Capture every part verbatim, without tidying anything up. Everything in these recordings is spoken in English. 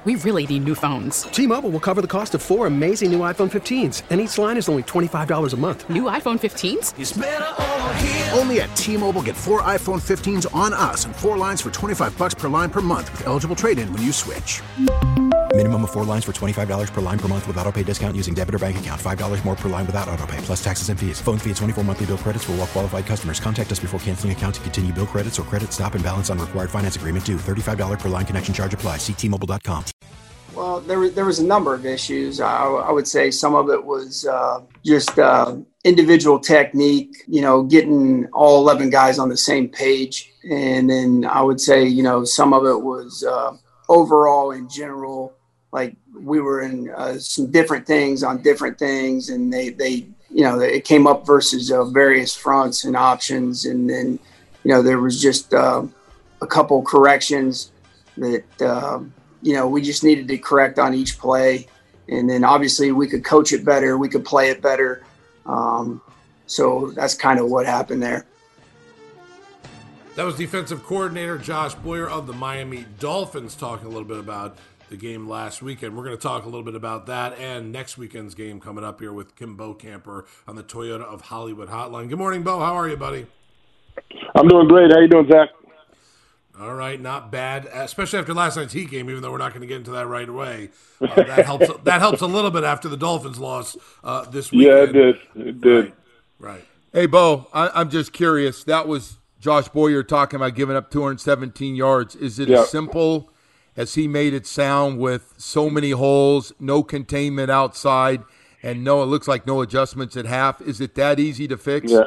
We really need new phones. T-Mobile will cover the cost of four amazing new iPhone fifteens, and each line is only twenty-five dollars a month. New iPhone fifteens? It's better over here. Only at T-Mobile, get four iPhone fifteens on us and four lines for twenty-five dollars per line per month with eligible trade-in when you switch. Minimum of four lines for twenty-five dollars per line per month with autopay discount using debit or bank account. five dollars more per line without autopay, plus taxes and fees. Phone fee at twenty-four monthly bill credits for well-qualified customers. Contact us before canceling account to continue bill credits or credit stop and balance on required finance agreement due. thirty-five dollars per line connection charge applies. See T Mobile dot com. Well, there was, there was a number of issues. I, I would say some of it was uh, just uh, individual technique, you know, getting all eleven guys on the same page. And then I would say, you know, some of it was uh, overall in general, like we were in uh, some different things on different things. And they, they you know, it came up versus uh, various fronts and options. And then, you know, there was just uh, a couple corrections that, uh, you know, we just needed to correct on each play. And then obviously we could coach it better. We could play it better. Um, so that's kind of what happened there. That was defensive coordinator Josh Boyer of the Miami Dolphins talking a little bit about the game last weekend. We're going to talk a little bit about that and next weekend's game coming up here with Kim Bokamper on the Toyota of Hollywood hotline. Good morning, Bo. How are you, buddy? I'm doing great. How you doing, Zach? All right, not bad, especially after last night's Heat game, even though we're not going to get into that right away. Uh, that helps That helps a little bit after the Dolphins loss uh, this weekend. Yeah, it did. It did. Right. right. Hey, Bo, I, I'm just curious. That was Josh Boyer talking about giving up two hundred seventeen yards. Is it yeah. as simple as he made it sound with so many holes, no containment outside, and no, it looks like no adjustments at half? Is it that easy to fix? Yeah.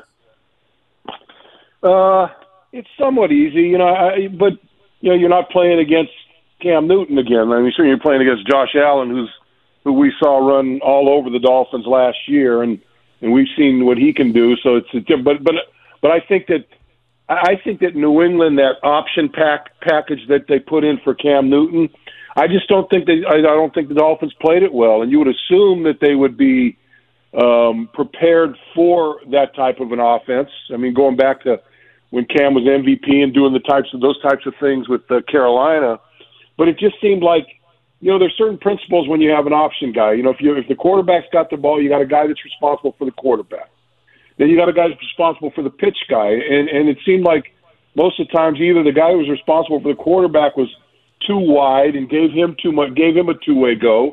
Uh. It's somewhat easy, you know, I, but, you know, you're not playing against Cam Newton again. I mean, sure, you're playing against Josh Allen, who's who we saw run all over the Dolphins last year, and, and we've seen what he can do. So it's a, but but but I think that I think that New England, that option pack package that they put in for Cam Newton, I just don't think they I don't think the Dolphins played it well, and you would assume that they would be um, prepared for that type of an offense. I mean, going back to when Cam was M V P and doing the types of those types of things with uh, Carolina. But it just seemed like, you know, there's certain principles when you have an option guy. You know, if you if the quarterback's got the ball, you got a guy that's responsible for the quarterback. Then you got a guy that's responsible for the pitch guy. And, and it seemed like most of the times either the guy who was responsible for the quarterback was too wide and gave him too much, gave him a two-way go,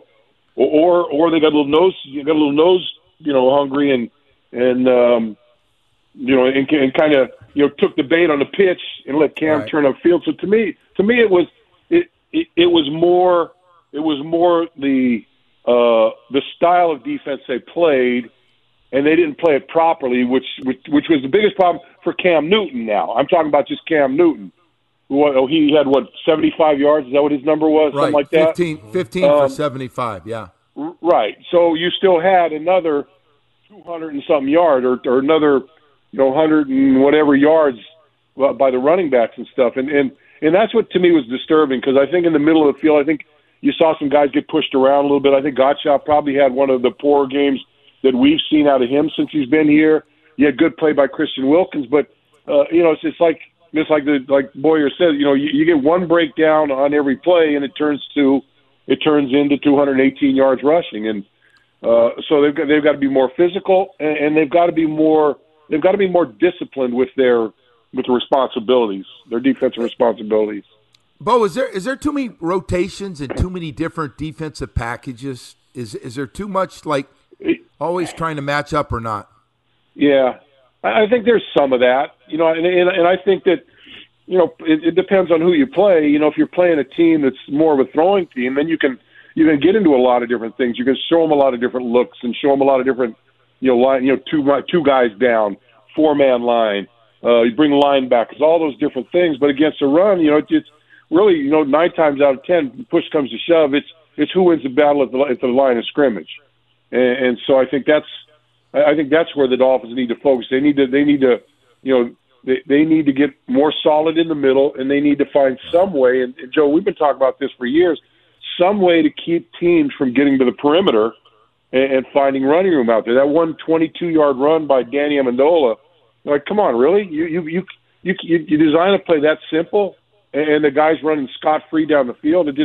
or or they got a little nose, got a little nose, you know, hungry and and um, you know, and, and kind of, you know, took the bait on the pitch and let Cam right. turn upfield. So to me, to me, it was it it, it was more it was more the uh, the style of defense they played, and they didn't play it properly, which which, which was the biggest problem for Cam Newton. Now I'm talking about just Cam Newton. Who, oh, he had what seventy-five yards? Is that what his number was? Right. Something like that. fifteen, fifteen um, for seventy-five. Yeah. Right. So you still had another two hundred and something yard, or, or another. You know, one hundred and whatever yards by the running backs and stuff. And and, and that's what, to me, was disturbing, because I think in the middle of the field, I think you saw some guys get pushed around a little bit. I think Gottschalk probably had one of the poorer games that we've seen out of him since he's been here. He had good play by Christian Wilkins, but, uh, you know, it's just like just like the like Boyer said, you know, you, you get one breakdown on every play, and it turns to it turns into two hundred eighteen yards rushing. And uh, so they've got, they've got to be more physical, and, and they've got to be more – They've got to be more disciplined with their with the responsibilities, their defensive responsibilities. Bo, is there is there too many rotations and too many different defensive packages? Is is there too much, like, always trying to match up or not? Yeah, I think there's some of that, you know, and and, and I think that, you know, it, it depends on who you play. You know, if you're playing a team that's more of a throwing team, then you can you can get into a lot of different things. You can show them a lot of different looks and show them a lot of different. You know, line, you know, two two guys down, four man line. Uh, you bring linebackers, all those different things. But against a run, you know, it's really, you know, nine times out of ten, push comes to shove. It's it's who wins the battle at the, at the line of scrimmage, and, and so I think that's I think that's where the Dolphins need to focus. They need to they need to, you know, they they need to get more solid in the middle, and they need to find some way. And, and Joe, we've been talking about this for years. Some way to keep teams from getting to the perimeter and finding running room out there. That one twenty-two-yard run by Danny Amendola, like, come on, really? You you you you you design a play that simple, and the guy's running scot-free down the field. It just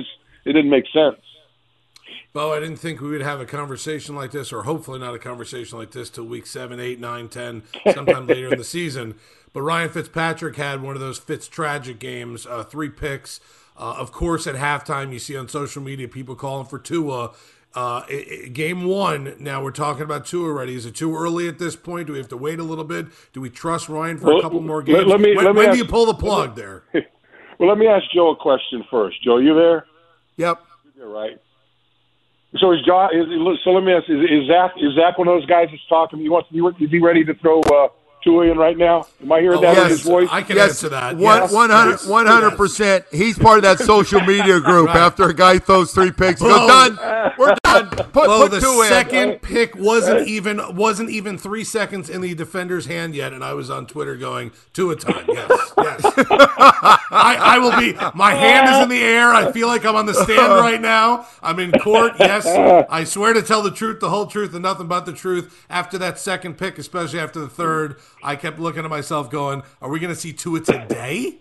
it didn't make sense. Bo, I didn't think we would have a conversation like this, or hopefully not a conversation like this, till week seven, eight, nine, ten, sometime later in the season. But Ryan Fitzpatrick had one of those Fitz tragic games, uh, three picks. Uh, of course, at halftime, you see on social media people calling for Tua. Uh, it, it, game one, now we're talking about Tua already. Is it too early at this point? Do we have to wait a little bit? Do we trust Ryan for well, a couple more games? Let, let me, when let me when ask, do you pull the plug there? Well, let me ask Joe a question first. Joe, you there? Yep. You're right. So is John? Is, so let me ask: Is, is Zach? Is Zach one of those guys that's talking? He wants. Is he ready to throw uh, Tua in right now? Am I hearing oh, that yes, in his voice? I can yes, answer that. One, yes. one hundred, one hundred percent. He's part of that social media group. Right. After a guy throws three picks, he goes, Bo, done. We're done. Put, Bo, put the two second in. pick wasn't even wasn't even three seconds in the defender's hand yet, and I was on Twitter going, Tua time. Yes, yes. I, I will be. My hand is in the air. I feel like I'm on the stand right now. I'm in court. Yes, I swear to tell the truth, the whole truth, and nothing but the truth. After that second pick, especially after the third, I kept looking at myself going, are we going to see Tua today?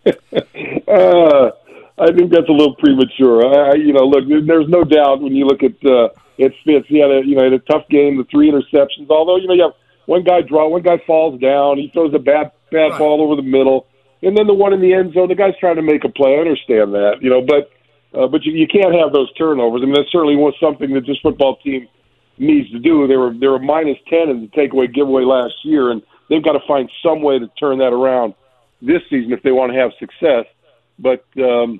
uh, I think that's a little premature. I, you know, look, there's no doubt when you look at uh, at Fitz, he had a you know had a tough game, the three interceptions. Although you know you have one guy draw, one guy falls down, he throws a bad bad Right. ball over the middle, and then the one in the end zone, the guy's trying to make a play. I understand that, you know, but uh, but you, you can't have those turnovers. I mean, that certainly was something that this football team needs to do. They were they were minus ten in the takeaway giveaway last year, and they've got to find some way to turn that around this season if they want to have success. But um,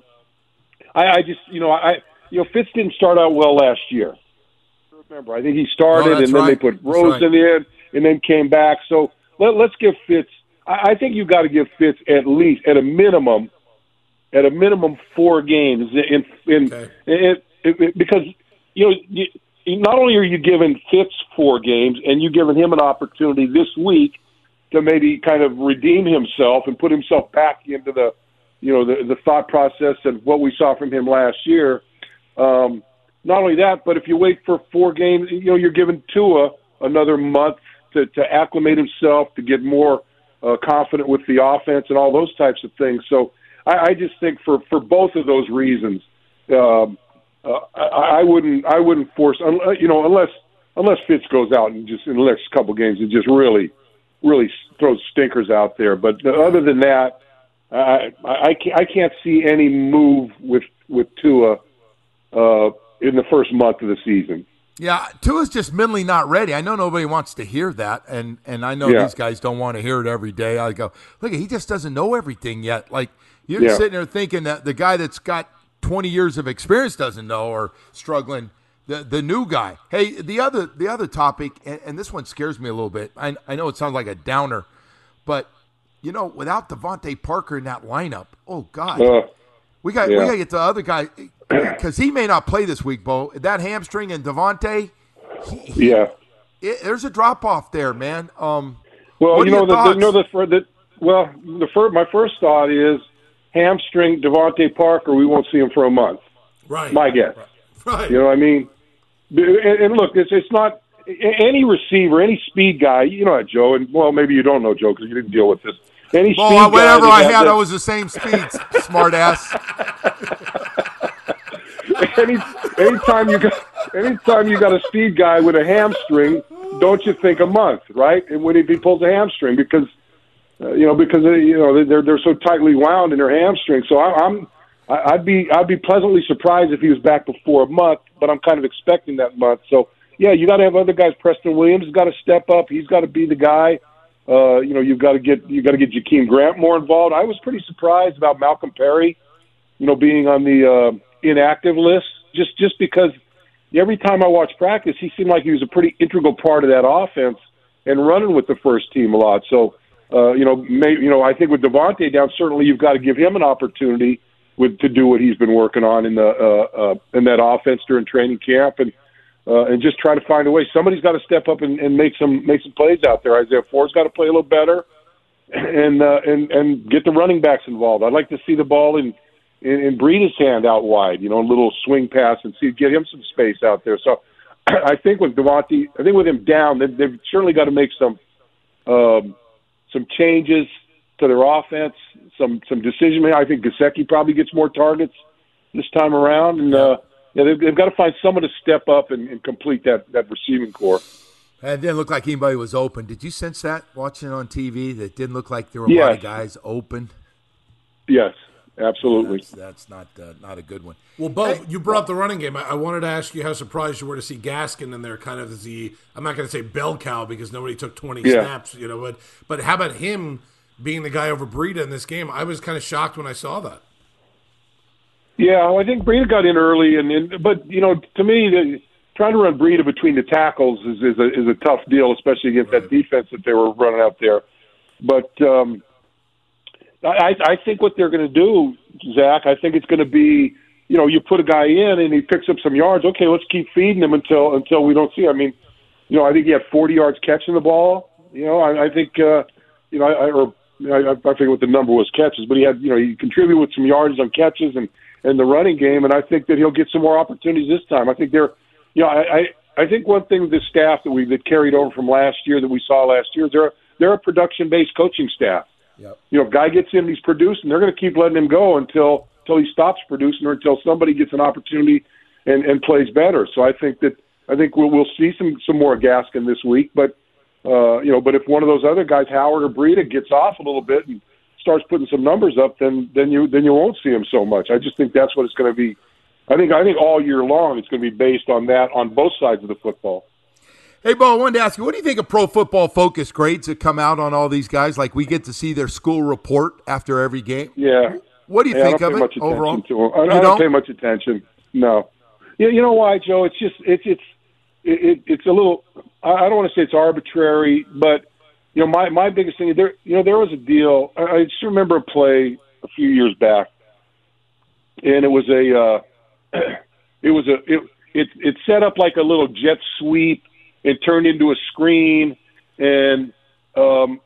I, I just, you know, I, you know, Fitz didn't start out well last year. Remember, I think he started, oh, and then right. they put Rose right. in the end, and then came back. So let, let's give Fitz. I, I think you've got to give Fitz at least, at a minimum, at a minimum, four games in, in, Okay. in, in, in because you know. You, not only are you giving Fitz four games, and you're giving him an opportunity this week to maybe kind of redeem himself and put himself back into the, you know, the, the thought process and what we saw from him last year. Um, not only that, but if you wait for four games, you know, you're giving Tua another month to, to acclimate himself, to get more uh, confident with the offense and all those types of things. So I, I just think for, for both of those reasons, um, Uh, I, I wouldn't. I wouldn't force. You know, unless unless Fitz goes out and just in the next couple of games and just really, really throws stinkers out there. But other than that, I I can't, I can't see any move with with Tua uh, in the first month of the season. Yeah, Tua's just mentally not ready. I know nobody wants to hear that, and and I know Yeah. these guys don't want to hear it every day. I go, look, he just doesn't know everything yet. Like you're Yeah. sitting there thinking that the guy that's got twenty years of experience doesn't know or struggling. The the new guy. Hey, the other the other topic, and, and this one scares me a little bit. I I know it sounds like a downer, but you know, without Devontae Parker in that lineup, oh God, Uh, we got yeah. we got to get the other guy because he may not play this week, Bo. That hamstring and Devontae, he, he, yeah. it, there's a drop off there, man. Um, Well, what you are know, your the, the, thoughts? you know the, for the well, the first, my first thought is hamstring Devontae Parker. We won't see him for a month. Right. My guess. Right. You know what I mean? And, and look, it's it's not any receiver, any speed guy. You know that, Joe. And well, maybe you don't know Joe because you didn't deal with this. Any Bo, speed guy whatever that I has had, that- I was the same speed, smart ass. any anytime you got anytime you got a speed guy with a hamstring, don't you think a month, right? And when he pulls a hamstring, because uh, you know because they, you know they're they're so tightly wound in their hamstring. So I, I'm I'd be I'd be pleasantly surprised if he was back before a month, but I'm kind of expecting that month. So yeah, you got to have other guys. Preston Williams has got to step up. He's got to be the guy. Uh, you know, you've got to get you got to get Jakeem Grant more involved. I was pretty surprised about Malcolm Perry, you know, being on the uh, inactive list. Just just because every time I watched practice, he seemed like he was a pretty integral part of that offense and running with the first team a lot. So uh, you know, may, you know, I think with Devontae down, certainly you've got to give him an opportunity with to do what he's been working on in the uh, uh, in that offense during training camp and. Uh, and just try to find a way. Somebody's got to step up and, and make some make some plays out there. Isaiah Ford's got to play a little better, and uh, and and get the running backs involved. I'd like to see the ball in in, in Breida's hand out wide, you know, a little swing pass, and see get him some space out there. So I think with Devontae, I think with him down, they've, they've certainly got to make some um, some changes to their offense, some some decision making. I think Gesicki probably gets more targets this time around, and uh, yeah, they've, they've got to find someone to step up and, and complete that, that receiving core. It didn't look like anybody was open. Did you sense that watching it on T V? That it didn't look like there were a yes. lot of guys open. Yes, absolutely. That's, that's not uh, not a good one. Well, Bo, hey, you brought up the running game. I, I wanted to ask you how surprised you were to see Gaskin in there, kind of as the, I'm not going to say bell cow because nobody took twenty yeah. snaps, you know, but but how about him being the guy over Breida in this game? I was kind of shocked when I saw that. Yeah, well, I think Breida got in early, and, and but you know, to me, the, trying to run Breida between the tackles is is a, is a tough deal, especially against right. that defense that they were running out there. But um, I, I think what they're going to do, Zach, I think it's going to be, you know, you put a guy in and he picks up some yards. Okay, let's keep feeding him until until we don't see. I mean, you know, I think he had forty yards catching the ball. You know, I, I think, uh, you know, I, or I, I forget what the number was catches, but he had, you know, he contributed with some yards on catches and and the running game, and I think that he'll get some more opportunities this time. I think they're, you know, I I, I think one thing the staff that we that carried over from last year that we saw last year is they're they're a production based coaching staff. Yep. You know, guy gets in, he's producing. They're going to keep letting him go until until he stops producing or until somebody gets an opportunity and, and plays better. So I think that I think we'll we'll see some some more Gaskin this week. But uh, you know, but if one of those other guys, Howard or Breida, gets off a little bit and starts putting some numbers up, then then you then you won't see him so much. I just think that's what it's going to be. I think I think all year long it's going to be based on that on both sides of the football. Hey, Bo, I wanted to ask you, what do you think of Pro Football Focus grades that come out on all these guys? Like, we get to see their school report after every game. Yeah. What do you yeah, think of it much overall? To them. I, I don't, don't pay much attention. No. You, you know why, Joe? It's just it's it's it, it's a little. I don't want to say it's arbitrary, but you know, my my biggest thing there. You know, there was a deal. I, I just remember a play a few years back, and it was a uh, it was a it it it set up like a little jet sweep. It turned into a screen, and um,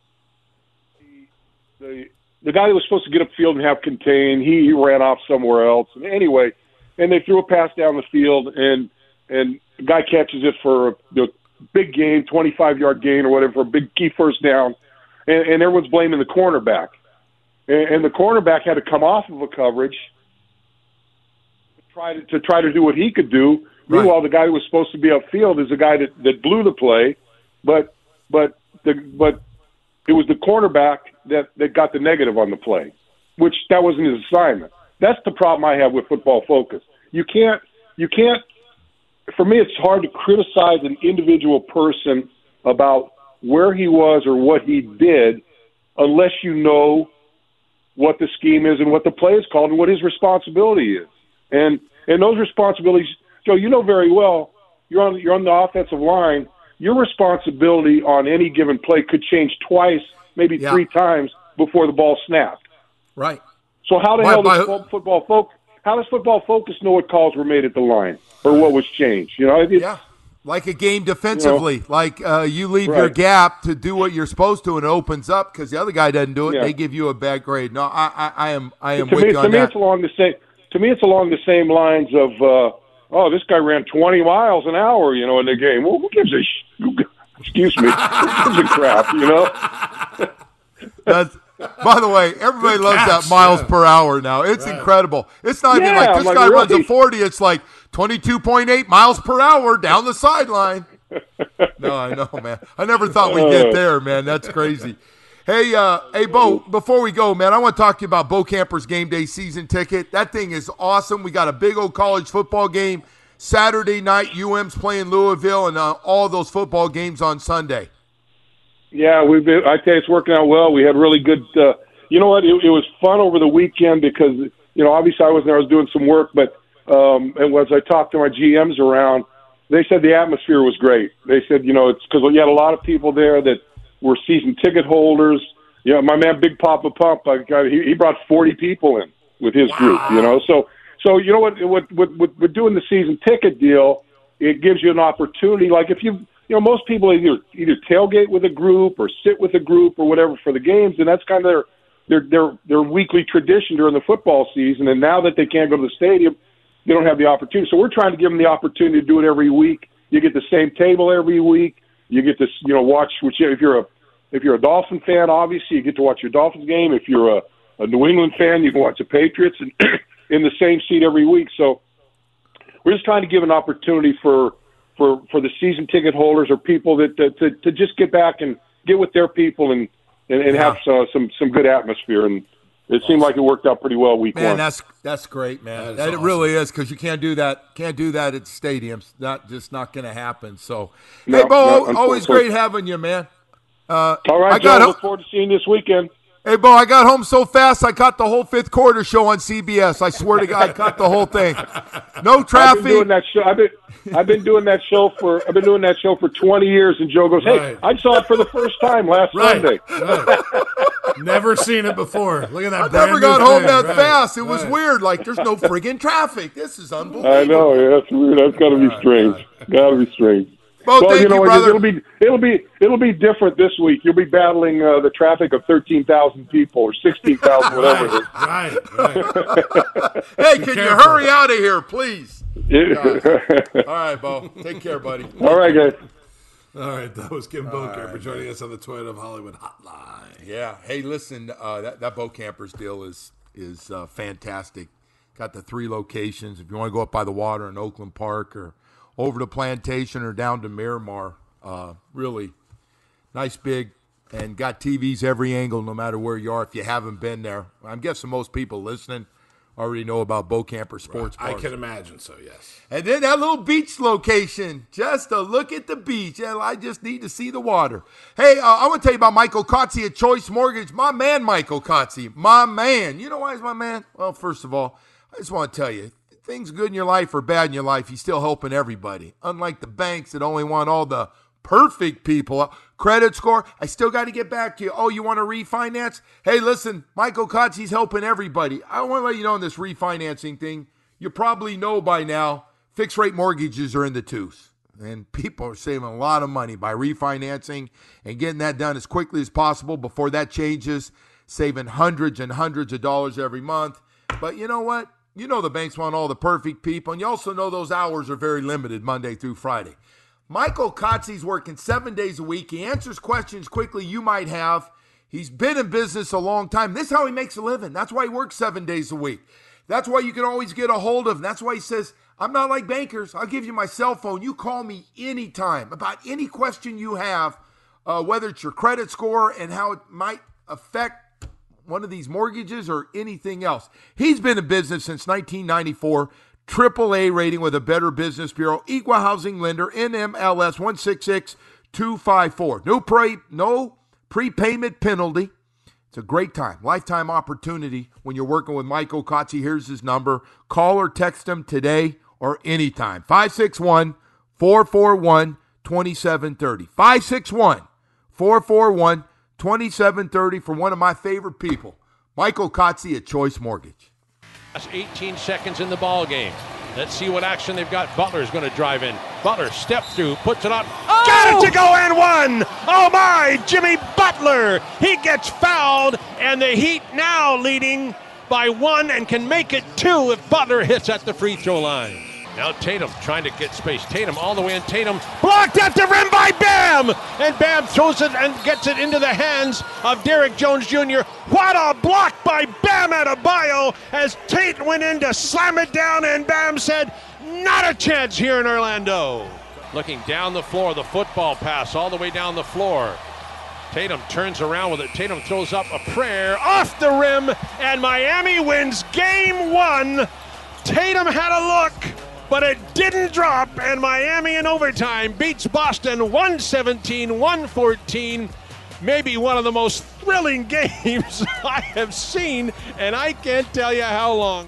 the the guy that was supposed to get upfield and have contain, he, he ran off somewhere else. And anyway, and they threw a pass down the field, and and the guy catches it for a you know, big gain, twenty-five yard gain or whatever, for a big key first down, and, and everyone's blaming the cornerback, and, and the cornerback had to come off of a coverage to try to, to try to do what he could do. Right. Meanwhile, the guy who was supposed to be upfield is the guy that, that blew the play, but but the but it was the cornerback that, that got the negative on the play, which that wasn't his assignment. That's the problem I have with Football Focus. You can't you can't. For me, it's hard to criticize an individual person about where he was or what he did unless you know what the scheme is and what the play is called and what his responsibility is. And and those responsibilities. Joe, you know very well, you're on you're on the offensive line. Your responsibility on any given play could change twice, maybe yeah. three times before the ball snapped. Right. So how the by, hell does by, football focus? How does Football Focus know what calls were made at the line or what was changed? You know, yeah, like a game defensively, you know, like uh, you leave right. your gap to do what you're supposed to, and it opens up because the other guy doesn't do it. Yeah. They give you a bad grade. No, I, I, I am, I am to with me, you on to me, that. It's along the same. To me, it's along the same lines of. Uh, Oh, this guy ran twenty miles an hour, you know, in the game. Well, who gives a sh- excuse me, who gives a crap, you know? That's, by the way, everybody Good loves catch, that miles yeah. per hour now. It's right. incredible. It's not yeah, even like this like, guy really? runs a forty. It's like twenty-two point eight miles per hour down the sideline. No, I know, man. I never thought we'd get there, man. That's crazy. Hey, uh, hey, Bo, before we go, man, I want to talk to you about Bo Camper's Game Day season ticket. That thing is awesome. We got a big old college football game Saturday night. U M's playing Louisville, and uh, all those football games on Sunday. Yeah, we've been, I tell you, it's working out well. We had really good uh, – you know what? It, it was fun over the weekend because, you know, obviously I wasn't there. I was doing some work, but um, and as I talked to my G Ms around, they said the atmosphere was great. They said, you know, it's because you had a lot of people there that – we're season ticket holders. You know, my man Big Papa Pump, I got, he, he brought forty people in with his wow. group. You know, so so you know what, what, what, what, we're doing the season ticket deal. It gives you an opportunity. Like if you, you know, most people either either tailgate with a group or sit with a group or whatever for the games, and that's kind of their their their their weekly tradition during the football season. And now that they can't go to the stadium, they don't have the opportunity. So we're trying to give them the opportunity to do it every week. You get the same table every week. You get to, you know, watch, which if you're a if you're a Dolphin fan, obviously you get to watch your Dolphins game. If you're a, a New England fan, you can watch the Patriots. And in the same seat every week. So we're just trying to give an opportunity for for, for the season ticket holders or people that to, to, to just get back and get with their people and, and, and Yeah. have uh, some, some good atmosphere. And it seemed like it worked out pretty well week Man, one. that's that's great, man. That is That it awesome. really is, because you can't do that. Can't do that at stadiums. Not just not going to happen. So, No, hey, Bo, no, always unfortunately. great having you, man. Uh, All right, I Joe. got Look forward to seeing you this weekend. Hey, Bo, I got home so fast I caught the whole fifth quarter show on C B S. I swear to God, I caught the whole thing. No I've traffic. been doing that show. I've been I've been doing that show for I've been doing that show for twenty years. And Joe goes, "Hey, Right. I saw it for the first time last Right. Sunday." right. Never seen it before. Look at that. I brand never new got home thing. that Right, fast. It was right. weird. Like, there's no friggin' traffic. This is unbelievable. I know. Yeah, that's weird. That's got to be strange. Got to be strange. Bo, well, thank you know, you, what, brother. it'll be it'll be it'll be different this week. You'll be battling uh, the traffic of thirteen thousand people or sixteen thousand, whatever it is. Right, right. Hey, can you careful. hurry out of here, please? All All right, Bo. Take care, buddy. right, guys. All right, that was Kim Bokamper joining us on the Toyota of Hollywood Hotline. Yeah. Hey, listen, uh, that that Bo Campers deal is is uh, fantastic. Got the three locations. If you want to go up by the water in Oakland Park or over to Plantation or down to Miramar, uh, really nice big, and got T Vs every angle, no matter where you are. If you haven't been there, I'm guessing most people listening already know about Bo Camper Sports I Bars. can imagine so, yes. And then that little beach location, just to look at the beach. And I just need to see the water. Hey, uh, I want to tell you about Michael Kotze at Choice Mortgage. My man, Michael Kotze. My man. You know why he's my man? Well, first of all, I just want to tell you, things good in your life or bad in your life, he's still helping everybody. Unlike the banks that only want all the perfect people. Credit score, I still got to get back to you. Oh, you want to refinance? Hey, listen, Michael Kotze's helping everybody. I want to let you know on this refinancing thing, you probably know by now, fixed rate mortgages are in the twos. And people are saving a lot of money by refinancing and getting that done as quickly as possible before that changes, saving hundreds and hundreds of dollars every month. But you know what? You know the banks want all the perfect people, and you also know those hours are very limited Monday through Friday. Michael Kotze's working seven days a week. He answers questions quickly you might have. He's been in business a long time. This is how he makes a living. That's why he works seven days a week. That's why you can always get a hold of him. That's why he says, I'm not like bankers. I'll give you my cell phone. You call me anytime about any question you have, uh, whether it's your credit score and how it might affect one of these mortgages or anything else. He's been in business since nineteen ninety-four. Triple A rating with a Better Business Bureau, equal housing lender, N M L S one six six two five four. No pre, no prepayment penalty. It's a great time, lifetime opportunity when you're working with Michael Kotze. Here's his number. Call or text him today or anytime. five six one, four four one, two seven three zero. five six one, four four one, two seven three zero for one of my favorite people, Michael Kotze at Choice Mortgage. That's eighteen seconds in the ball game. Let's see what action they've got. Butler's going to drive in. Butler step through, puts it up. Oh! Got it to go and one. Oh my, Jimmy Butler. He gets fouled, and the Heat now leading by one and can make it two if Butler hits at the free throw line. Now Tatum trying to get space. Tatum all the way in. Tatum blocked at the rim by Bam. And Bam throws it and gets it into the hands of Derrick Jones Junior What a block by Bam Adebayo as Tate went in to slam it down, and Bam said, not a chance here in Orlando. Looking down the floor, the football pass all the way down the floor. Tatum turns around with it. Tatum throws up a prayer off the rim, and Miami wins game one. Tatum had a look, but it didn't drop, and Miami in overtime beats Boston one seventeen, one fourteen. Maybe one of the most thrilling games I have seen, and I can't tell you how long.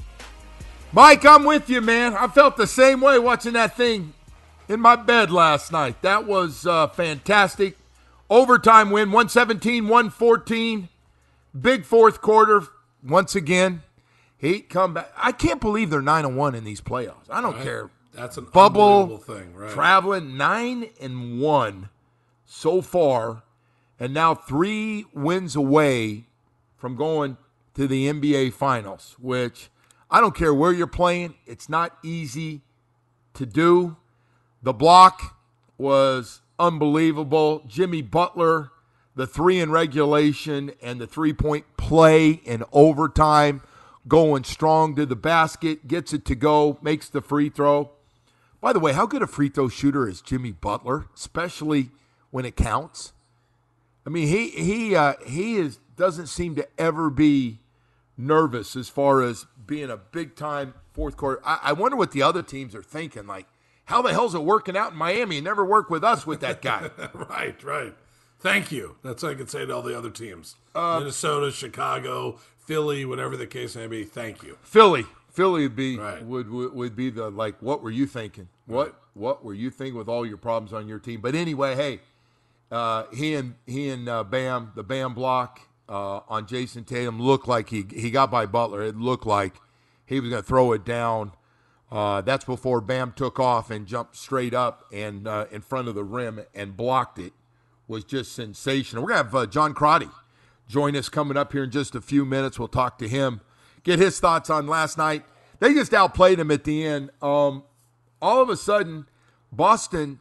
Mike, I'm with you, man. I felt the same way watching that thing in my bed last night. That was uh, fantastic. Overtime win, one seventeen, one fourteen. Big fourth quarter once again. Heat come back. I can't believe they're nine and one in these playoffs. I don't Right. care. That's an Bubble unbelievable thing, right? traveling nine and one so far, and now three wins away from going to the N B A Finals. Which I don't care where you're playing. It's not easy to do. The block was unbelievable. Jimmy Butler, the three in regulation and the three-point play in overtime. going strong to the basket, gets it to go, makes the free throw. By the way, how good a free throw shooter is Jimmy Butler, especially when it counts? I mean, he he uh, he is doesn't seem to ever be nervous as far as being a big-time fourth quarter. I, I wonder what the other teams are thinking. Like, how the hell's it working out in Miami? It never worked with us with that guy. Right, right. Thank you. That's what I could say to all the other teams. Uh, Minnesota, Chicago, Philly, whatever the case may be. Thank you. Philly. Philly would be right. would, would would be the, like, what were you thinking? What right. what were you thinking with all your problems on your team? But anyway, hey, uh, he and he and uh, Bam, the Bam block uh, on Jason Tatum looked like he he got by Butler. It looked like he was going to throw it down. Uh, that's before Bam took off and jumped straight up and uh, in front of the rim and blocked it. Was just sensational. We're going to have uh, John Crotty join us coming up here in just a few minutes. We'll talk to him, get his thoughts on last night. They just outplayed him at the end. Um, all of a sudden, Boston,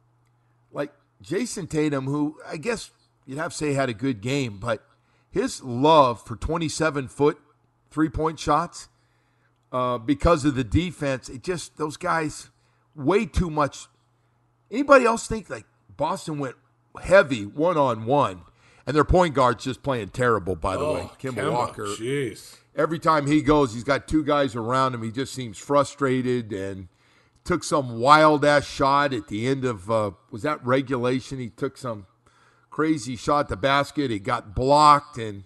like Jason Tatum, who I guess you'd have to say had a good game, but his love for twenty-seven foot three-point shots, uh, because of the defense, it just, those guys, way too much. Anybody else think like Boston went heavy one-on-one, and their point guard's just playing terrible, by the oh, way. Kemba, Kemba Walker. Jeez. Every time he goes, he's got two guys around him. He just seems frustrated and took some wild-ass shot at the end of, uh, was that regulation? He took some crazy shot at the basket. He got blocked, and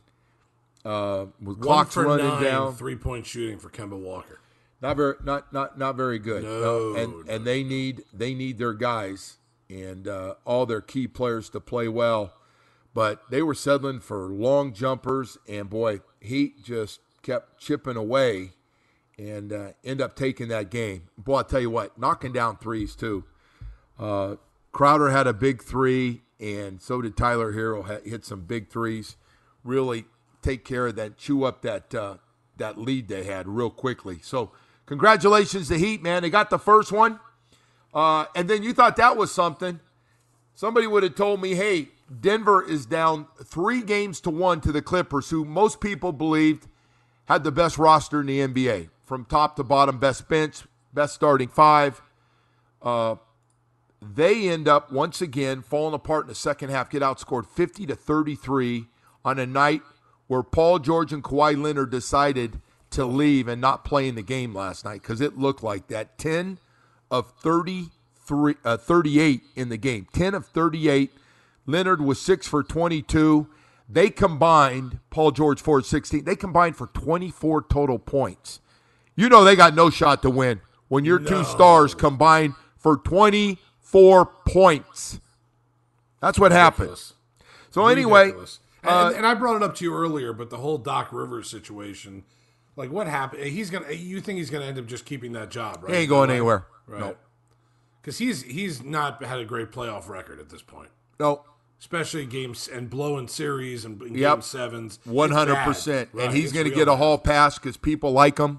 uh, with clocks running nine, down. Three-point shooting for Kemba Walker. Not very, not not not very good. No, no. and and they need they need their guys and uh, all their key players to play well. But they were settling for long jumpers, and boy, Heat just kept chipping away and uh, end up taking that game. Boy, I'll tell you what, knocking down threes too. Uh, Crowder had a big three, and so did Tyler Hero. Hit some big threes. Really take care of that, chew up that uh, that lead they had real quickly. So congratulations to Heat, man. They got the first one. Uh, and then you thought that was something. Somebody would have told me, hey, Denver is down three games to one to the Clippers, who most people believed had the best roster in the N B A. From top to bottom, best bench, best starting five. Uh, they end up, once again, falling apart in the second half, get outscored fifty to thirty-three on a night where Paul George and Kawhi Leonard decided to leave and not play in the game last night, because it looked like that. ten of thirty-three, uh, thirty-eight in the game. ten of thirty-eight. Leonard was six for twenty-two. They combined, Paul George four of sixteen, they combined for twenty-four total points. You know they got no shot to win when your no. two stars combine for twenty-four points. That's what Ridiculous. happened. So anyway. Ridiculous. And, uh, and I brought it up to you earlier, but the whole Doc Rivers situation, like what happened? He's gonna. You think he's gonna end up just keeping that job, right? He ain't going right? anywhere. Right. No. Because he's he's not had a great playoff record at this point. No. Especially games and blowing series and in yep. game sevens. one hundred percent. Right. And he's It's going to real get a bad. hall pass because people like him,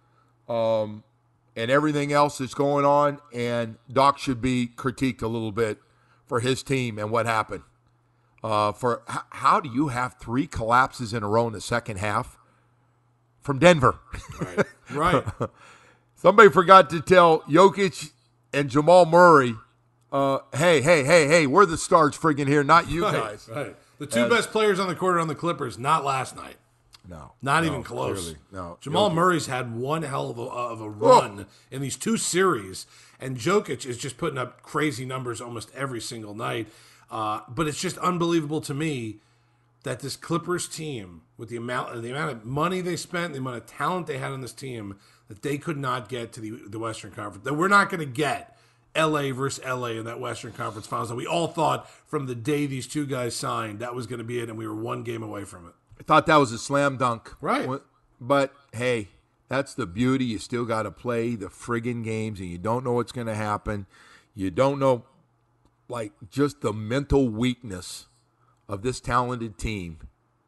um, and everything else that's going on. And Doc should be critiqued a little bit for his team and what happened. Uh, for h- how do you have three collapses in a row in the second half from Denver? Right. Right. Somebody forgot to tell Jokic and Jamal Murray, uh, hey, hey, hey, hey, we're the stars friggin' here, not you right, guys. Right. The two As- best players on the court are on the Clippers, not last night. No. Not no, even close. Clearly, no. Jamal Jokic. Murray's had one hell of a, of a run in these two series, and Jokic is just putting up crazy numbers almost every single night. Uh, but it's just unbelievable to me that this Clippers team, with the amount the amount of money they spent, the amount of talent they had on this team, that they could not get to the, the Western Conference. That we're not going to get L A versus L A in that Western Conference Finals. And we all thought from the day these two guys signed, that was going to be it, and we were one game away from it. I thought that was a slam dunk. Right. But, hey, that's the beauty. You still got to play the friggin' games, and you don't know what's going to happen. You don't know, like, just the mental weakness of this talented team.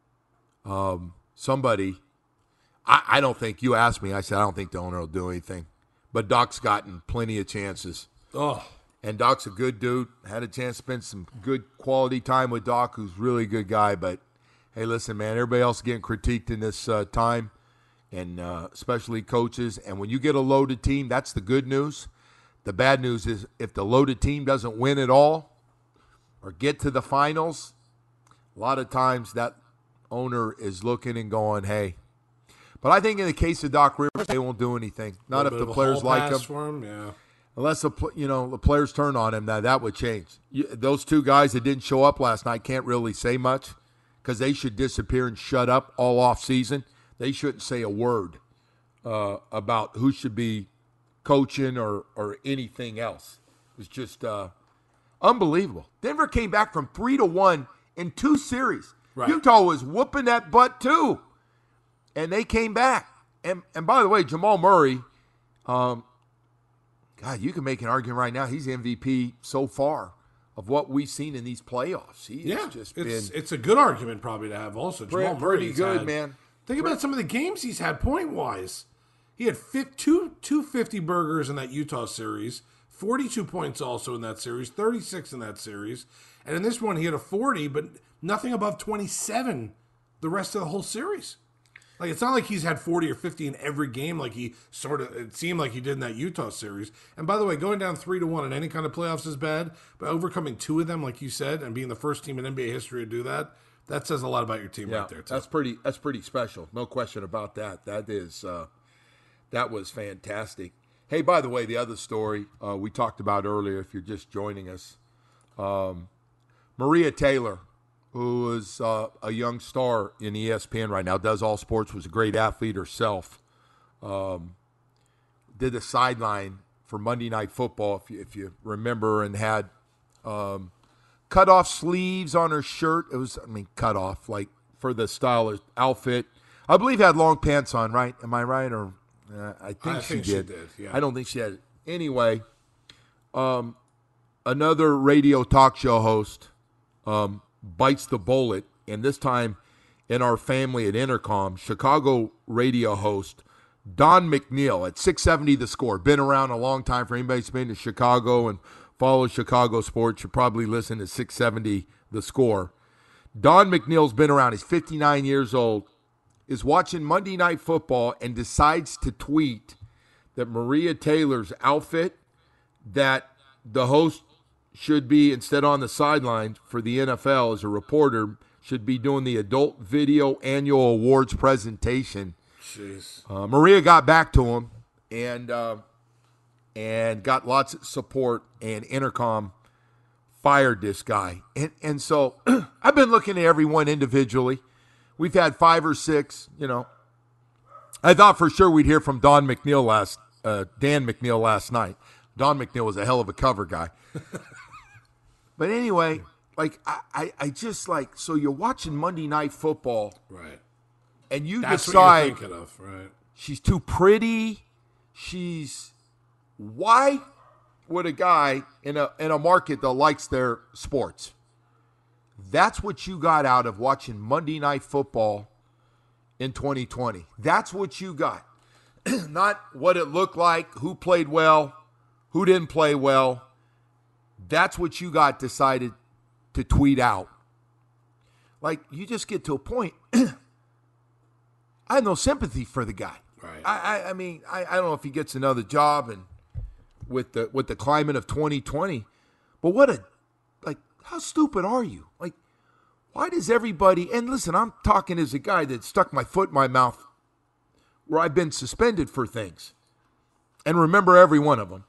Um, somebody, I, I don't think, you asked me, I said, I don't think the owner will do anything. But Doc's gotten plenty of chances. Oh. And Doc's a good dude. Had a chance to spend some good quality time with Doc, who's really a good guy. But, hey, listen, man, everybody else getting critiqued in this uh, time. and uh, especially coaches. And when you get a loaded team, that's the good news. The bad news is if the loaded team doesn't win at all or get to the finals, a lot of times that owner is looking and going, hey. But I think in the case of Doc Rivers, they won't do anything. Not if the players like him. For him. Yeah. Unless the you know the players turn on him, that that would change. You, those two guys that didn't show up last night can't really say much because they should disappear and shut up all off season. They shouldn't say a word uh, about who should be coaching or or anything else. It's just uh, unbelievable. Denver came back from three to one in two series. Right. Utah was whooping that butt too, and they came back. And and by the way, Jamal Murray. Um, God, you can make an argument right now. He's M V P so far of what we've seen in these playoffs. He yeah, has just it's, been it's a good argument probably to have also. Jamal pretty Murray's good, had, man. Think about some of the games he's had point-wise. He had fi- two, two fifty burgers in that Utah series, forty-two points also in that series, thirty-six in that series. And in this one, he had a forty, but nothing above twenty-seven the rest of the whole series. Like, it's not like he's had forty or fifty in every game like he sort of, it seemed like he did in that Utah series. And by the way, going down three to one in any kind of playoffs is bad, but overcoming two of them, like you said, and being the first team in N B A history to do that, that says a lot about your team yeah, right there, too. That's pretty, that's pretty special. No question about that. That is, uh, that was fantastic. Hey, by the way, the other story uh, we talked about earlier, if you're just joining us, um, Maria Taylor, who is uh, a young star in E S P N right now, does all sports, was a great athlete herself, um, did the sideline for Monday Night Football, if you, if you remember, and had um, cut-off sleeves on her shirt. It was, I mean, cut off, like, for the style of outfit. I believe had long pants on, right? Am I right? Or uh, I think, I she, think did. she did. Yeah. I don't think she had it. Anyway, um, another radio talk show host, um, bites the bullet, and this time in our family at Intercom, Chicago radio host Don McNeil at six seventy The Score. Been around a long time. For anybody who's been to Chicago and follows Chicago sports, you probably listen to six seventy The Score. Don McNeil's been around. He's fifty-nine years old, is watching Monday Night Football and decides to tweet that Maria Taylor's outfit, that the host should be, instead on the sideline for the N F L as a reporter, should be doing the Adult Video Annual Awards presentation. Jeez. Uh, Maria got back to him and uh, and got lots of support, and Intercom fired this guy. And, and so I've been looking at everyone individually. We've had five or six, you know. I thought for sure we'd hear from Don McNeil last, uh, Dan McNeil last night. Don McNeil was a hell of a cover guy. But anyway, like, I, I, I just like, so you're watching Monday Night Football. Right. And you That's decide what you're thinking of, right? She's too pretty. She's, why would a guy in a in a market that likes their sports? That's what you got out of watching Monday Night Football in twenty twenty. That's what you got. Not what it looked like, who played well, who didn't play well. That's what you got decided to tweet out. Like, you just get to a point. I have no sympathy for the guy. Right. I, I, I mean, I, I don't know if he gets another job and with the with the climate of twenty twenty, but what a, like, how stupid are you? Like, why does everybody, and listen, I'm talking as a guy that stuck my foot in my mouth where I've been suspended for things and remember every one of them.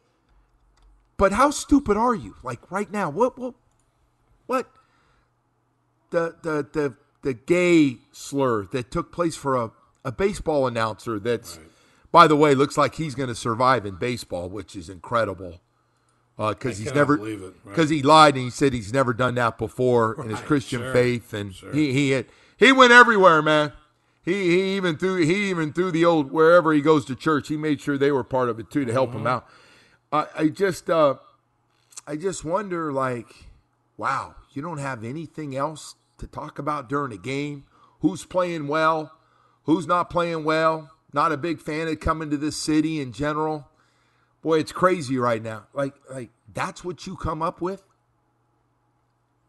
But how stupid are you? Like, right now, what, what, what, the, the, the, the gay slur that took place for a, a baseball announcer that's, right. by the way, looks like he's going to survive in baseball, which is incredible. Because uh, he's never, because right. he lied and he said he's never done that before right. in his Christian sure. faith, and sure. he he had, he went everywhere, man. He he even threw he even threw the old, wherever he goes to church, he made sure they were part of it too to help mm-hmm. him out. I, I just uh, I just wonder, like, wow, you don't have anything else to talk about during a game? Who's playing well? Who's not playing well? Not a big fan of coming to this city in general. Boy, it's crazy right now. Like, like that's what you come up with?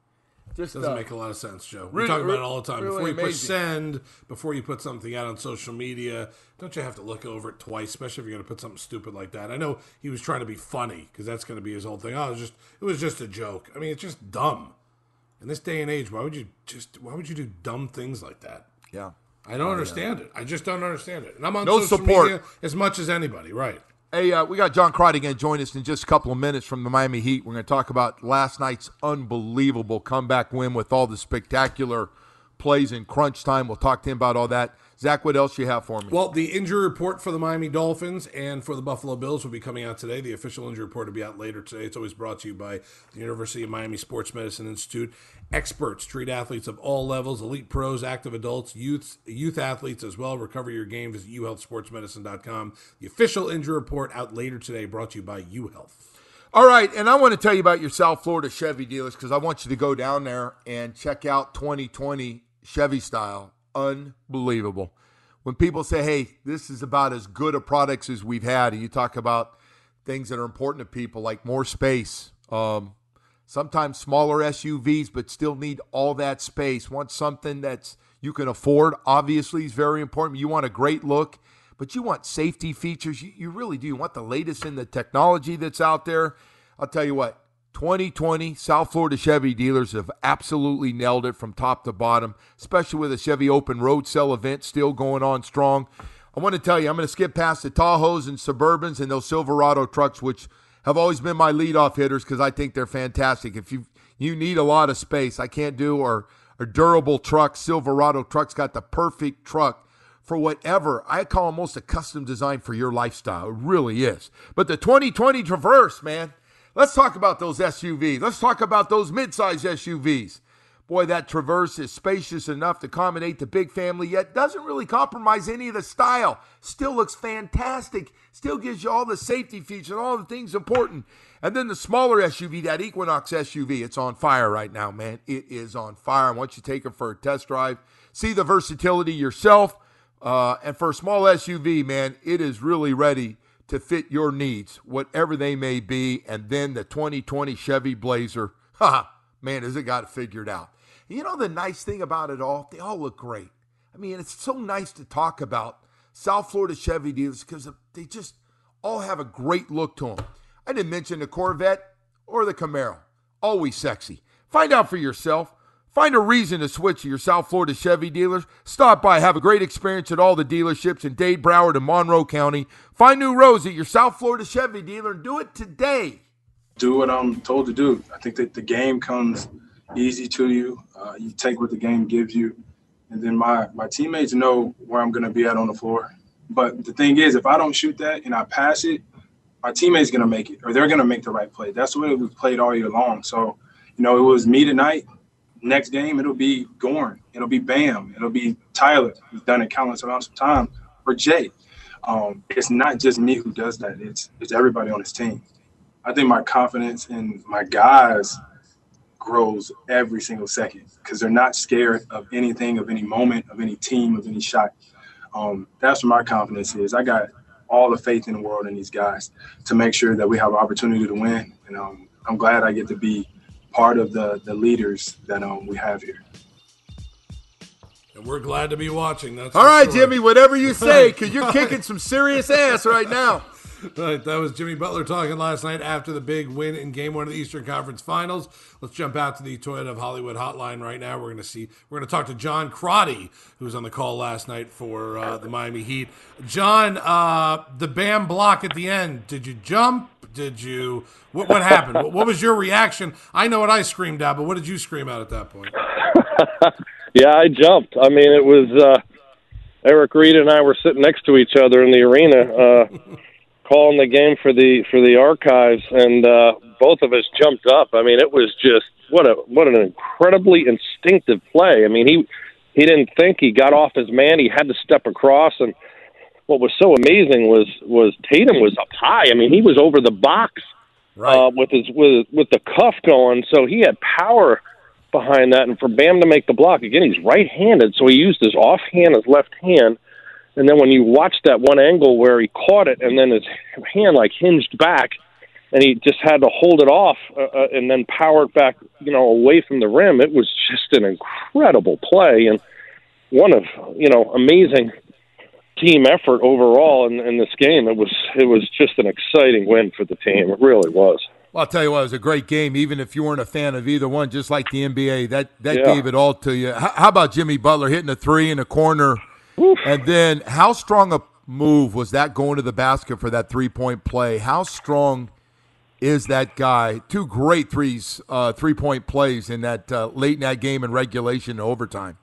Just doesn't uh, make a lot of sense, Joe. Really, we talk about it all the time. really Before you amazing. push send, before you put something out on social media, don't you have to look over it twice, especially if you're going to put something stupid like that? I know he was trying to be funny because that's going to be his whole thing. Oh, it was just it was just a joke. I mean, it's just dumb. In this day and age, why would you just why would you do dumb things like that? Yeah. I don't Oh, understand yeah. it. I just don't understand it. And I'm on No social support. media as much as anybody, right? Hey, uh, we got John Crotty going to join us in just a couple of minutes from the Miami Heat. We're going to talk about last night's unbelievable comeback win with all the spectacular plays in crunch time. We'll talk to him about all that. Zach, what else do you have for me? Well, the injury report for the Miami Dolphins and for the Buffalo Bills will be coming out today. The official injury report will be out later today. It's always brought to you by the University of Miami Sports Medicine Institute. Experts treat athletes of all levels, elite pros, active adults, youth, youth athletes as well. Recover your game. Visit u health sports medicine dot com. The official injury report out later today, brought to you by UHealth. All right, and I want to tell you about your South Florida Chevy dealers because I want you to go down there and check out twenty twenty Chevy style. Unbelievable. When people say, hey, this is about as good a products as we've had, and you talk about things that are important to people like more space, um, sometimes smaller S U Vs, but still need all that space. Want something that's you can afford, obviously, is very important. You want a great look, but you want safety features. You, you really do. You want the latest in the technology that's out there. I'll tell you what, twenty twenty South Florida Chevy dealers have absolutely nailed it from top to bottom, especially with the Chevy Open Road Sale event still going on strong. I want to tell you, I'm going to skip past the Tahoes and Suburbans and those Silverado trucks, which have always been my leadoff hitters because I think they're fantastic. If you you need a lot of space, I can't do, or a durable truck, Silverado truck's got the perfect truck for whatever. I call almost a custom design for your lifestyle. It really is. But the twenty twenty Traverse, man, let's talk about those S U Vs. Let's talk about those midsize S U Vs. Boy, that Traverse is spacious enough to accommodate the big family, yet doesn't really compromise any of the style. Still looks fantastic. Still gives you all the safety features and all the things important. And then the smaller S U V, that Equinox S U V, it's on fire right now, man. It is on fire. I want you to take it for a test drive. See the versatility yourself. Uh, and for a small S U V, man, it is really ready to fit your needs, whatever they may be. And then the twenty twenty Chevy Blazer, ha, man, has it got it figured out. You know the nice thing about it all? They all look great. I mean, it's so nice to talk about South Florida Chevy dealers because they just all have a great look to them. I didn't mention the Corvette or the Camaro. Always sexy. Find out for yourself. Find a reason to switch to your South Florida Chevy dealers. Stop by. Have a great experience at all the dealerships in Dade, Broward, and Monroe County. Find new roads at your South Florida Chevy dealer and do it today. Do what I'm told to do. I think that the game comes easy to you. Uh, you take what the game gives you. And then my, my teammates know where I'm going to be at on the floor. But the thing is, if I don't shoot that and I pass it, my teammate's going to make it, or they're going to make the right play. That's the way it was played all year long. So, you know, it was me tonight. Next game, it'll be Gorn. It'll be Bam. It'll be Tyler, who's done it countless amounts of time, or Jay. Um, it's not just me who does that. It's it's everybody on this team. I think my confidence in my guys grows every single second because they're not scared of anything, of any moment, of any team, of any shot. Um, that's where my confidence is. I got all the faith in the world in these guys to make sure that we have an opportunity to win. And um, I'm glad I get to be part of the the leaders that um, we have here. And we're glad to be watching. That's all right, sure. Jimmy, whatever you say, because you're kicking some serious ass right now. Right, that was Jimmy Butler talking last night after the big win in Game One of the Eastern Conference Finals. Let's jump out to the Toyota of Hollywood hotline right now. We're going to see. We're going to talk to John Crotty, who was on the call last night for uh, the Miami Heat. John, uh, the Bam block at the end. Did you jump? Did you? What, what happened? what, what was your reaction? I know what I screamed out, but what did you scream out at that point? Yeah, I jumped. I mean, it was uh, Eric Reed and I were sitting next to each other in the arena. Uh, calling the game for the for the archives, and uh, both of us jumped up. I mean, it was just what a what an incredibly instinctive play. I mean, he he didn't think, he got off his man, he had to step across, and what was so amazing was was Tatum was up high. I mean, he was over the box right. uh, with his with with the cuff going, so he had power behind that. And for Bam to make the block again, he's right-handed, so he used his offhand, his left hand. And then when you watch that one angle where he caught it and then his hand like hinged back, and he just had to hold it off uh, uh, and then power it back, you know, away from the rim. It was just an incredible play and one of, you know, amazing team effort overall in, in this game. It was it was just an exciting win for the team. It really was. Well, I'll tell you what, it was a great game, even if you weren't a fan of either one, just like the N B A. That that Yeah. gave it all to you. How, how about Jimmy Butler hitting a three in the corner? Oof. And then how strong a move was that going to the basket for that three-point play? How strong is that guy? Two great threes, uh, three-point plays in that uh, late in that game in regulation and overtime.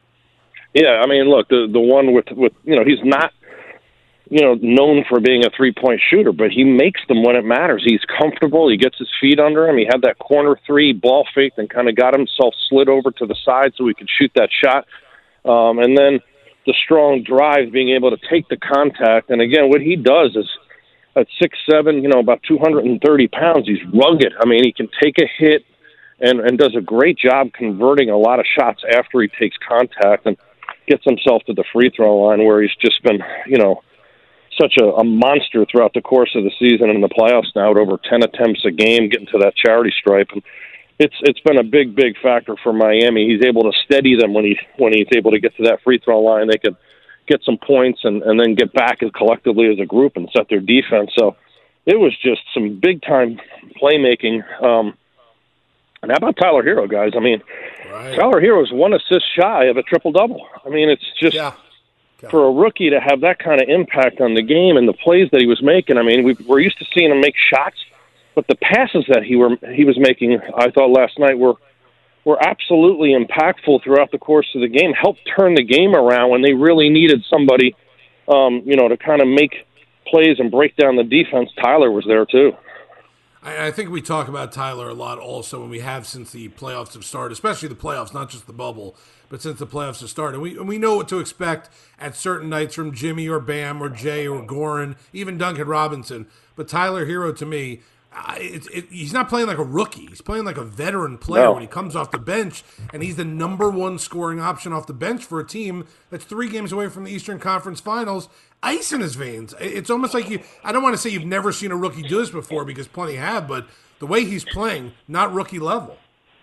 Yeah, I mean, look, the the one with, with you know, he's not, you know, known for being a three-point shooter, but he makes them when it matters. He's comfortable. He gets his feet under him. He had that corner three, ball faked, and kind of got himself slid over to the side so he could shoot that shot. Um, and then the strong drive, being able to take the contact. And, again, what he does is at six seven, you know, about two hundred thirty pounds, he's rugged. I mean, he can take a hit and, and does a great job converting a lot of shots after he takes contact and gets himself to the free throw line where he's just been, you know, such a, a monster throughout the course of the season and in the playoffs now at over ten attempts a game, getting to that charity stripe. And it's it's been a big, big factor for Miami. He's able to steady them when he when he's able to get to that free throw line. They could get some points and, and then get back as collectively as a group and set their defense. So it was just some big-time playmaking. Um, and how about Tyler Hero, guys? I mean, right. Tyler Hero is one assist shy of a triple-double. I mean, it's just yeah. – for a rookie to have that kind of impact on the game and the plays that he was making. I mean, we, we're used to seeing him make shots, but the passes that he were he was making, I thought last night, were were absolutely impactful throughout the course of the game, helped turn the game around when they really needed somebody, um, you know, to kind of make plays and break down the defense. Tyler was there too. I, I think we talk about Tyler a lot also, and we have since the playoffs have started, especially the playoffs, not just the bubble, but since the playoffs have started. And we, and we know what to expect at certain nights from Jimmy or Bam or Jay or Goran, even Duncan Robinson. But Tyler Hero, to me, I, it, it, he's not playing like a rookie. He's playing like a veteran player No. when he comes off the bench, and he's the number one scoring option off the bench for a team that's three games away from the Eastern Conference Finals. Ice in his veins. It's almost like you, I don't want to say you've never seen a rookie do this before, because plenty have, but the way he's playing, not rookie level.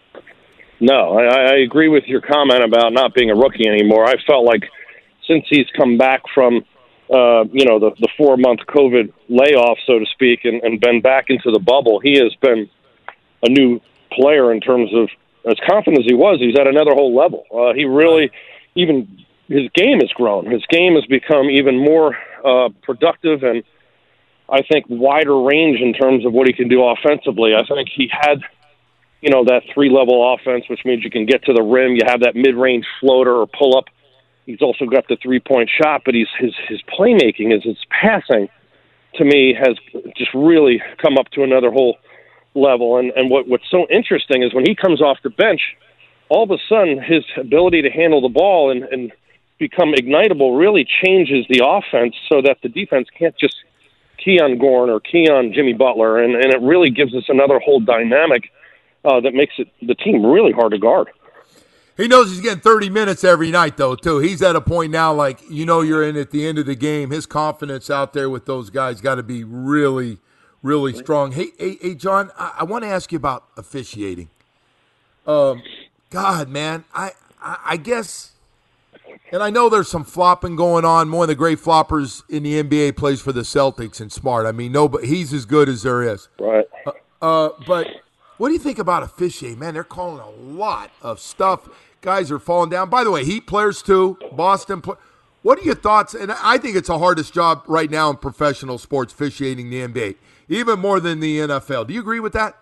No, I, I agree with your comment about not being a rookie anymore. I felt like since he's come back from, uh, you know, the, the four-month COVID layoff, so to speak, and, and been back into the bubble, he has been a new player in terms of, as confident as he was, he's at another whole level. Uh, he really, even his game has grown. His game has become even more uh, productive and, I think, wider range in terms of what he can do offensively. I think he had, you know, that three-level offense, which means you can get to the rim. You have that mid-range floater or pull-up. He's also got the three-point shot, but he's, his his playmaking, his, his passing, to me, has just really come up to another whole level. And, and what, what's so interesting is when he comes off the bench, all of a sudden his ability to handle the ball and, and become ignitable really changes the offense so that the defense can't just key on Goran or key on Jimmy Butler, and, and it really gives us another whole dynamic Uh, that makes it the team really hard to guard. He knows he's getting thirty minutes every night, though, too. He's at a point now, like, you know you're in at the end of the game. His confidence out there with those guys got to be really, really strong. Hey, hey, hey John, I, I want to ask you about officiating. Um, God, man, I, I, I guess, and I know there's some flopping going on. One of the great floppers in the N B A plays for the Celtics and Smart. I mean, no, but he's as good as there is. Right. Uh, uh, but what do you think about officiating? Man, they're calling a lot of stuff. Guys are falling down. By the way, Heat players too, Boston play- What are your thoughts? And I think it's the hardest job right now in professional sports, officiating the N B A, even more than the N F L. Do you agree with that?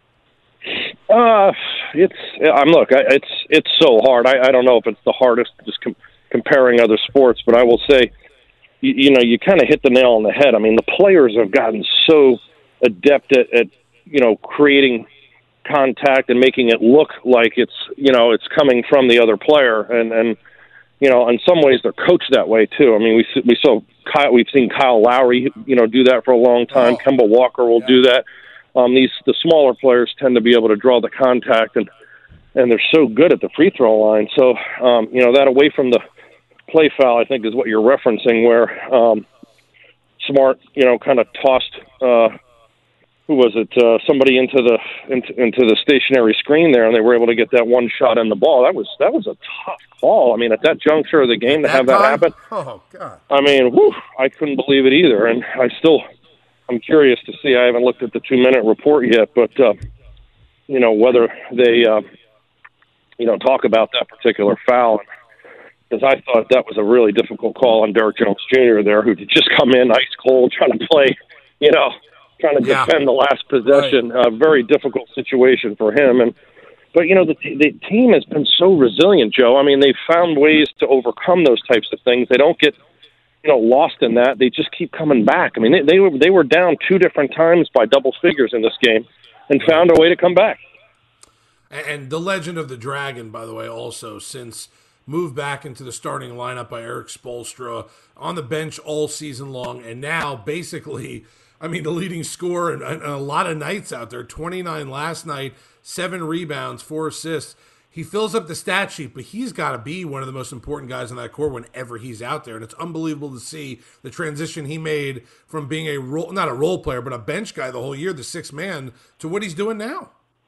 Uh, it's I'm look, I, it's it's so hard. I, I don't know if it's the hardest just com- comparing other sports, but I will say, you, you know, you kind of hit the nail on the head. I mean, the players have gotten so adept at, at you know creating contact and making it look like it's, you know, it's coming from the other player. And, and, you know, in some ways they're coached that way too. I mean, we, we saw Kyle, we've seen Kyle Lowry, you know, do that for a long time. Oh. Kemba Walker will yeah. do that. Um, these, the smaller players tend to be able to draw the contact, and, and they're so good at the free throw line. So, um, you know, that away from the play foul, I think, is what you're referencing, where um, Smart, you know, kind of tossed, uh, who was it? Uh, somebody into the into, into the stationary screen there, and they were able to get that one shot in the ball. That was that was a tough call. I mean, at that juncture of the game to have that happen. Oh God! I mean, whew, I couldn't believe it either, and I still, I'm curious to see. I haven't looked at the two-minute report yet, but uh, you know whether they, uh, you know, talk about that particular foul. Because I thought that was a really difficult call on Derrick Jones Junior there, who had just come in ice cold, trying to play, you know. trying to Yeah. defend the last possession. A right. uh, very difficult situation for him. And But, you know, the, the team has been so resilient, Joe. I mean, they've found ways to overcome those types of things. They don't get, you know, lost in that. They just keep coming back. I mean, they, they, were, they were down two different times by double figures in this game and found a way to come back. And the legend of the Dragon, by the way, also, since moved back into the starting lineup by Eric Spoelstra, on the bench all season long, and now basically, I mean, the leading scorer and a lot of nights out there, twenty-nine last night, seven rebounds, four assists. He fills up the stat sheet, but he's got to be one of the most important guys on that court whenever he's out there. And it's unbelievable to see the transition he made from being a role, not a role player, but a bench guy the whole year, the sixth man, to what he's doing now.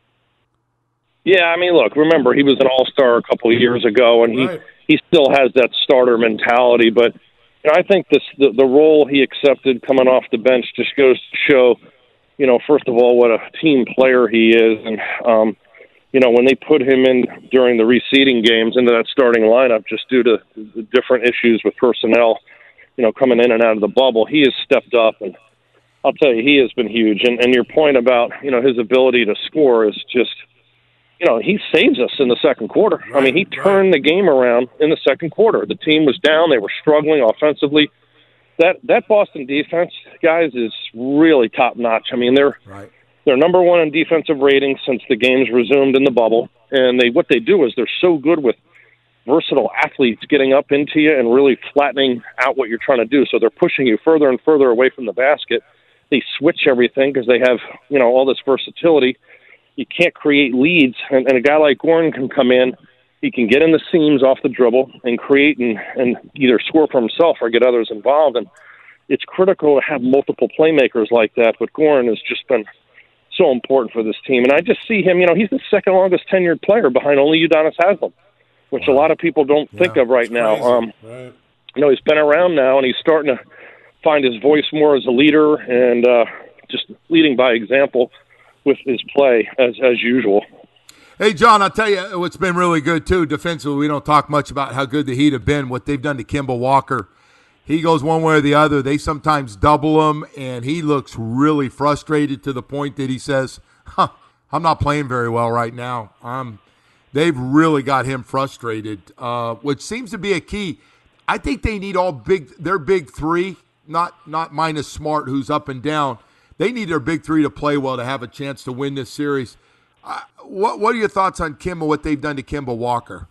Yeah, I mean, look, remember, he was an all-star a couple of years ago, and he, right. he still has that starter mentality. But you know, I think this the, the role he accepted coming off the bench just goes to show, you know, first of all, what a team player he is. And, um, you know, when they put him in during the reseeding games into that starting lineup just due to the different issues with personnel, you know, coming in and out of the bubble, he has stepped up. And I'll tell you, he has been huge. And, and your point about, you know, his ability to score is just – you know, he saves us in the second quarter. Right, I mean, he turned right. the game around in the second quarter. The team was down. They were struggling offensively. That that Boston defense, guys, is really top-notch. I mean, they're right. they're number one in defensive ratings since the games resumed in the bubble. And they what they do is they're so good with versatile athletes getting up into you and really flattening out what you're trying to do. So they're pushing you further and further away from the basket. They switch everything because they have, you know, all this versatility. You can't create leads, and, and a guy like Goran can come in. He can get in the seams off the dribble and create and, and either score for himself or get others involved. And it's critical to have multiple playmakers like that, but Goran has just been so important for this team. And I just see him, you know, he's the second longest tenured player behind only Udonis Haslem, which wow. a lot of people don't yeah, think of right now. Um, right. You know, he's been around now, and he's starting to find his voice more as a leader and uh, just leading by example with his play as as usual. Hey, John, I'll tell you what's been really good, too, defensively. We don't talk much about how good the Heat have been, what they've done to Kemba Walker. He goes one way or the other. They sometimes double him, and he looks really frustrated to the point that he says, huh, I'm not playing very well right now. Um, they've really got him frustrated, uh, which seems to be a key. I think they need all big – their big three, not not minus Smart, who's up and down. They need their big three to play well to have a chance to win this series. Uh, what What are your thoughts on Kemba, what they've done to Kemba Walker?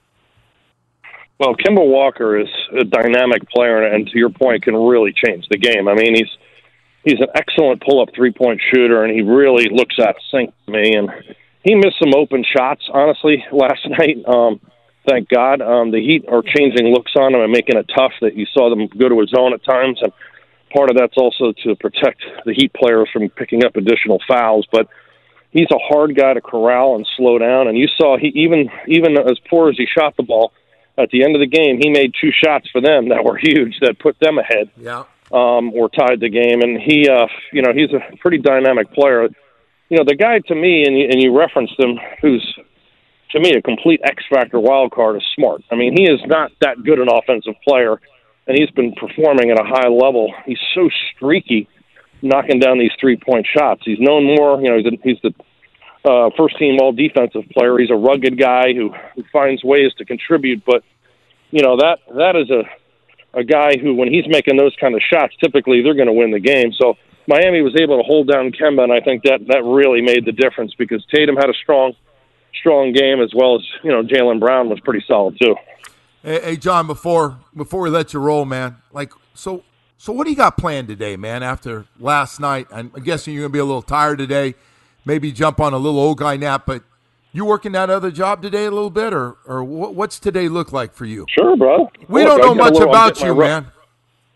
Well, Kemba Walker is a dynamic player, and to your point, can really change the game. I mean, he's he's an excellent pull-up three-point shooter, and he really looks out of sync to me. And he missed some open shots, honestly, last night. Um, thank God. Um, the Heat are changing looks on him and making it tough that you saw them go to his zone at times, and part of that's also to protect the Heat players from picking up additional fouls. But he's a hard guy to corral and slow down. And you saw he even even as poor as he shot the ball, at the end of the game, he made two shots for them that were huge that put them ahead, yeah, um, or tied the game. And he, uh, you know, he's a pretty dynamic player. You know, the guy to me, and you, and you referenced him, who's to me a complete X factor wild card, is Smart. I mean, he is not that good an offensive player. And he's been performing at a high level. He's so streaky, knocking down these three-point shots. He's known more, you know, he's, a, he's the uh, first-team all-defensive player. He's a rugged guy who, who finds ways to contribute. But, you know, that that is a, a guy who, when he's making those kind of shots, typically they're going to win the game. So Miami was able to hold down Kemba, and I think that, that really made the difference because Tatum had a strong, strong game as well as, you know, Jaylen Brown was pretty solid too. Hey, hey, John, before before we let you roll, man, like, so so what do you got planned today, man, after last night? I'm guessing you're going to be a little tired today, maybe jump on a little old guy nap, but you working that other job today a little bit, or or what's today look like for you? Sure, bro. We Look, don't know much little, about you, man.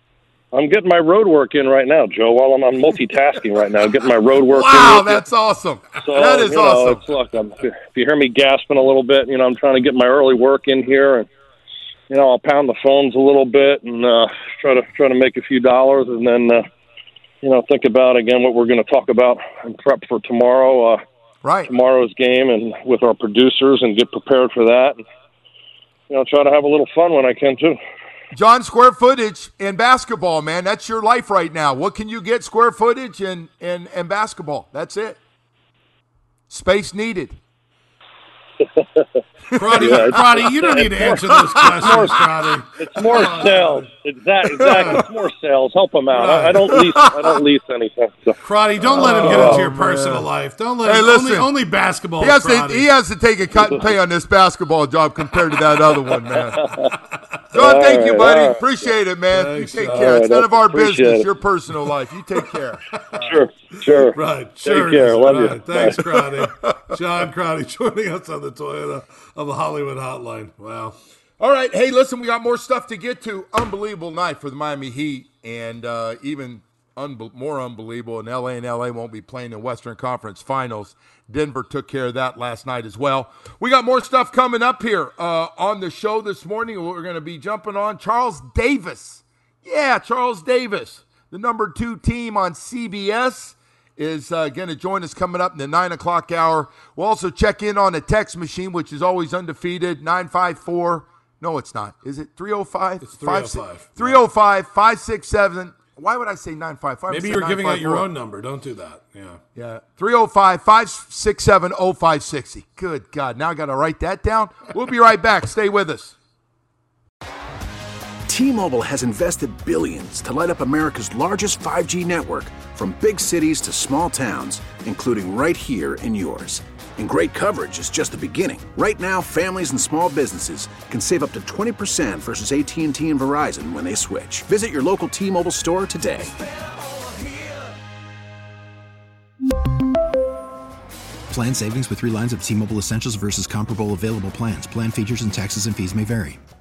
I'm getting my road work in right now, Joe. While I'm, I'm multitasking right now, getting my road work wow, in. Wow, that's awesome. So, that is you know, awesome. It's, look, I'm, if you hear me gasping a little bit, you know, I'm trying to get my early work in here, and you know, I'll pound the phones a little bit and uh, try to try to make a few dollars, and then uh, you know, think about again what we're going to talk about and prep for tomorrow. Uh, right. Tomorrow's game, and with our producers, and get prepared for that. And, you know, try to have a little fun when I can too. John, square footage in basketball, man. That's your life right now. What can you get square footage in, in, in basketball? That's it. Space needed. Crotty, Yeah, Crotty, you don't need to answer those questions, Crotty. It's more sales. Exactly. Exactly. It's more sales. Help them out. I, I don't lease. I don't lease anything. So. Crotty, don't let him get into your personal life. Don't let Hey, him. listen. Only, only basketball. He has, to, Crotty. he has to take a cut and pay on this basketball job compared to that other one, man. John, thank you, buddy. Right. Appreciate it, man. Thanks, you take John. care. It's All right, none of our appreciate business. it. Your personal life. You take care. Sure. Sure. Right. Take Sure. it care. is. Love Right. you. Thanks, Bye. Crotty. John Crotty joining us on the Toyota of the Hollywood Hotline. Wow. All right. Hey, listen, we got more stuff to get to. Unbelievable night for the Miami Heat, and uh, even unbe- more unbelievable, and L A and L A won't be playing in Western Conference Finals. Denver took care of that last night as well. We got more stuff coming up here uh, on the show this morning. We're going to be jumping on Charles Davis. Yeah, Charles Davis, the number two team on C B S, is uh, going to join us coming up in the nine o'clock hour. We'll also check in on the text machine, which is always undefeated, nine five four. No, it's not. Is it three oh five? It's three oh five. three oh five, five six seven. Why would I say nine five five? Maybe you're giving out your own number. Don't do that. Yeah. Yeah. three oh five, five six seven, oh five six oh. Good God. Now I got to write that down. We'll be right back. Stay with us. T-Mobile has invested billions to light up America's largest five G network, from big cities to small towns, including right here in yours. And great coverage is just the beginning. Right now, families and small businesses can save up to twenty percent versus A T and T and Verizon when they switch. Visit your local T-Mobile store today. Plan savings with three lines of T-Mobile Essentials versus comparable available plans. Plan features and taxes and fees may vary.